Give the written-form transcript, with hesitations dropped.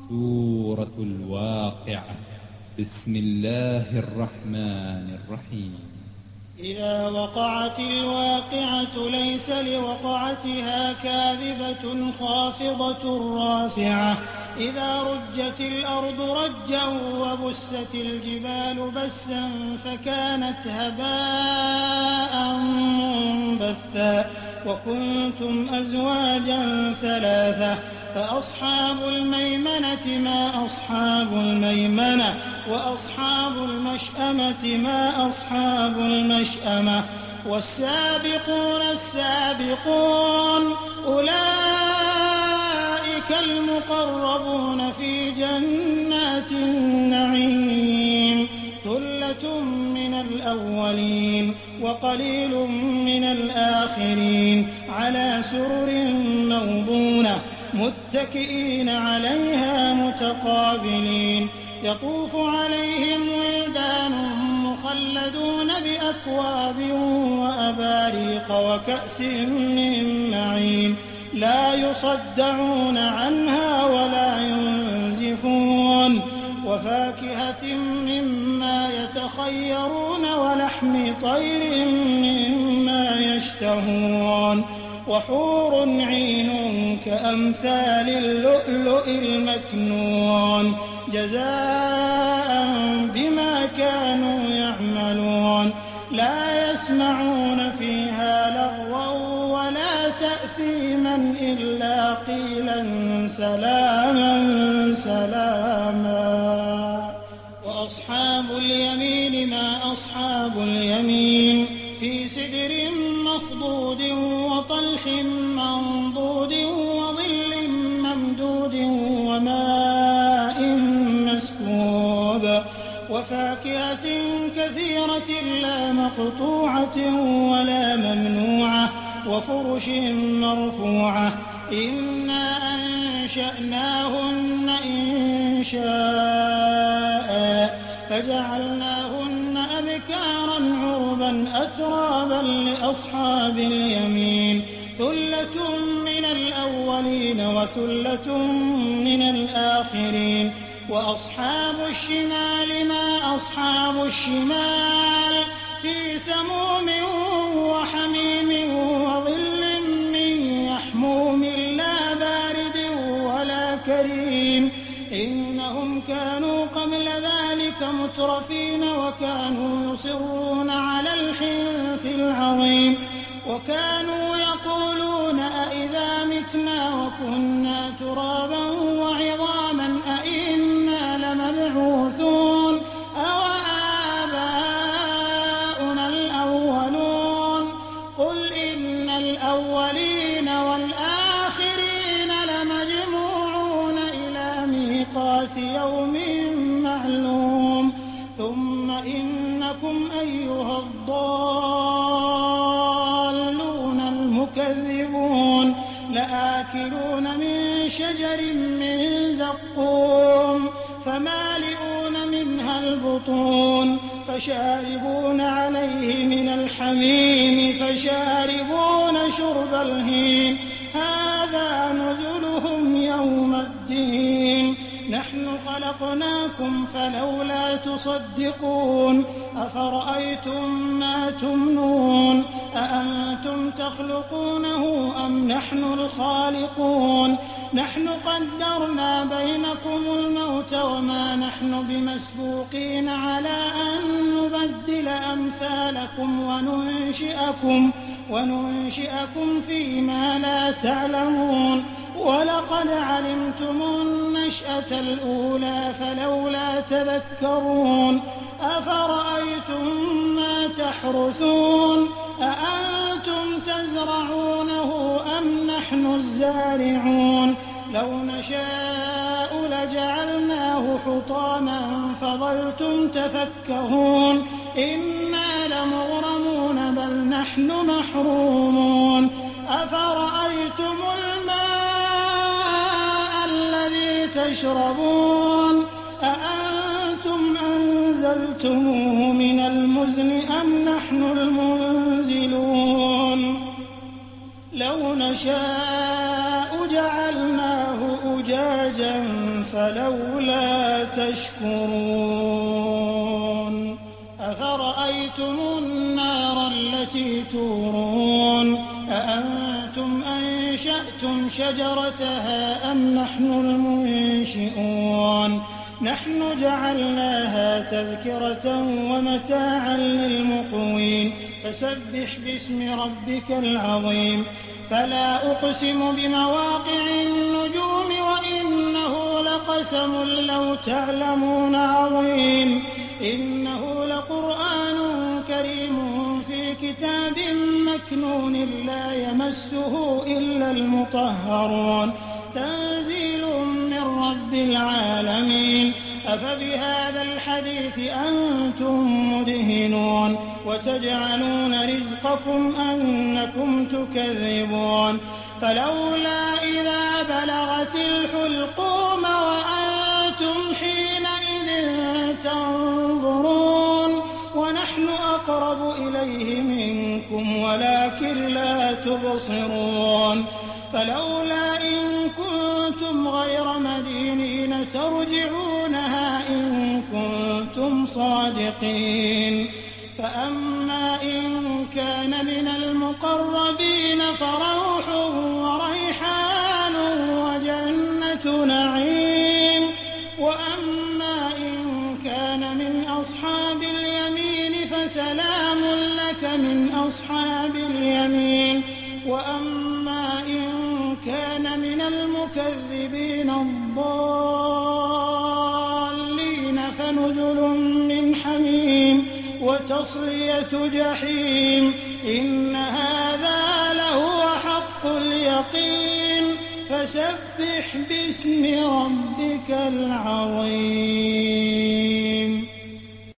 سورة الواقعة. بسم الله الرحمن الرحيم. إذا وقعت الواقعة ليس لوقعتها كاذبة خافضة رافعة إذا رجت الأرض رجا وبست الجبال بسا فكانت هباء منبثا وكنتم أزواجا ثلاثة فأصحاب الميمنة ما أصحاب الميمنة وأصحاب المشأمة ما أصحاب المشأمة والسابقون السابقون أولئك المقربون في جنات النعيم ثلة من الأولين وقليل من الآخرين على سرر موضونة متكئين عليها متقابلين يطوف عليهم ولدان مخلدون بأكواب وأباريق وكأس من معين لا يصدعون عنها ولا ينزفون وفاكهة مما يتخيرون ولحم طير مما يشتهون وحور عين كأمثال اللؤلؤ المكنون جزاء بما كانوا يعملون لا يسمعون فيها لغوا ولا تأثيما إلا قيلا سلاما سلاما وأصحاب اليمين ما أصحاب اليمين في سدر مخضود وطلح منضود وظل ممدود وماء مسكوب وفاكهة كثيرة لا مقطوعة ولا ممنوعة وفرش مرفوعة إنا أنشأناهن إنشاء فجعلناهن أبكارا عربا أترابا لأصحاب اليمين ثلة من الأولين وثلة من الآخرين وأصحاب الشمال ما أصحاب الشمال في سموم وحميم وظل من يحموم لا بارد ولا كريم إنهم كانوا قبل ذلك مترفين وكانوا يصرون على الحنث العظيم وكانوا يقولون أئذا متنا وكنا ترابا وعظاما أئنا لمبعوثون أوآباؤنا الأولون قل إن الأولين والآخرين لمجموعون إلى ميقات يوم معلوم ثم إنكم أيها الضالون المكذبون لآكلون من شجر من زقوم فمالئون منها البطون فشاربون عليه من الحميم فشاربون شرب الهيم هذا نزلهم يوم الدين نحن خلقناكم فلولا تصدقون أفرأيتم ما تمنون أأنتم تخلقونه أم نحن الخالقون نحن قدرنا بينكم الموت وما نحن بمسبوقين على أن نبدل أمثالكم وننشئكم فيما لا تعلمون ولقد علمتم النشأة الأولى فلولا تذكرون أفرأيتم ما تحرثون أأنتم تزرعونه أم نحن الزارعون لو نشاء لجعلناه حطاما فظلتم تفكهون إنا لمغرمون بل نحن محرومون أفرأيتم الماء الذي تشربون أأنتم أنزلتموه من المزن أم نحن المنزلون لو نشاء جعلناه أجاجا فلولا فلولا تشكرون أفرأيتم النار التي تورون أأنتم أنشأتم شجرتها أم نحن المنشئون نحن جعلناها تذكرة ومتاعا للمقوين فسبح باسم ربك العظيم فلا أقسم بمواقع النجوم وإنه لقسم لو تعلمون عظيم إنه لقرآن كريم في كتاب مكنون لا يمسه إلا المطهرون تنزيل من رب العالمين أفبهذا الحديث أنتم مدهنون وتجعلون رزقكم أنكم تكذبون فلولا إذا بلغت الحلقوم وأنتم حينئذ تنظرون ونحن أقرب إليه منكم ولكن لا تبصرون فلولا إن كنتم غير مدينين ترجعونها إن كنتم صادقين فأما إن كان من المقربين فروح وريحان وجنة نعيم وأما إن كان من أصحاب اليمين فسلام لك من أصحاب اليمين وأما إن كان من المكذبين الضالين فنزل من حميم وتصلية جحيم إن هذا لهو حق اليقين فسبح باسم ربك العظيم